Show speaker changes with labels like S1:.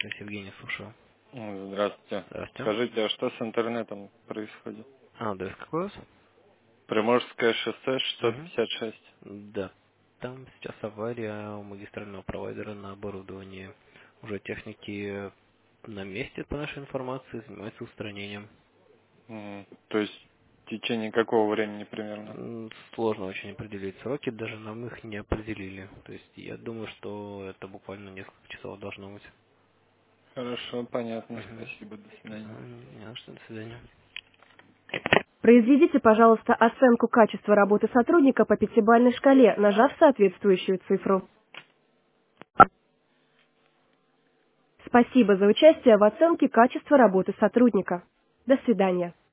S1: Здравствуйте, Евгений, слушаю.
S2: Здравствуйте.
S1: Здравствуйте.
S2: Скажите, а что с интернетом происходит?
S1: Адрес какой у вас?
S2: Приморское шоссе
S1: Угу.
S2: 656.
S1: Да. Там сейчас авария у магистрального провайдера на оборудовании. Уже техники на месте, по нашей информации, занимаются устранением.
S2: То есть в течение какого времени примерно?
S1: Сложно очень определить сроки, даже нам их не определили. То есть я думаю, что это буквально несколько часов должно быть.
S2: Хорошо, понятно.
S1: Угу.
S2: Спасибо. До свидания.
S1: Не на что, до свидания.
S3: Произведите, пожалуйста, оценку качества работы сотрудника по пятибалльной шкале, нажав соответствующую цифру. Спасибо за участие в оценке качества работы сотрудника. До свидания.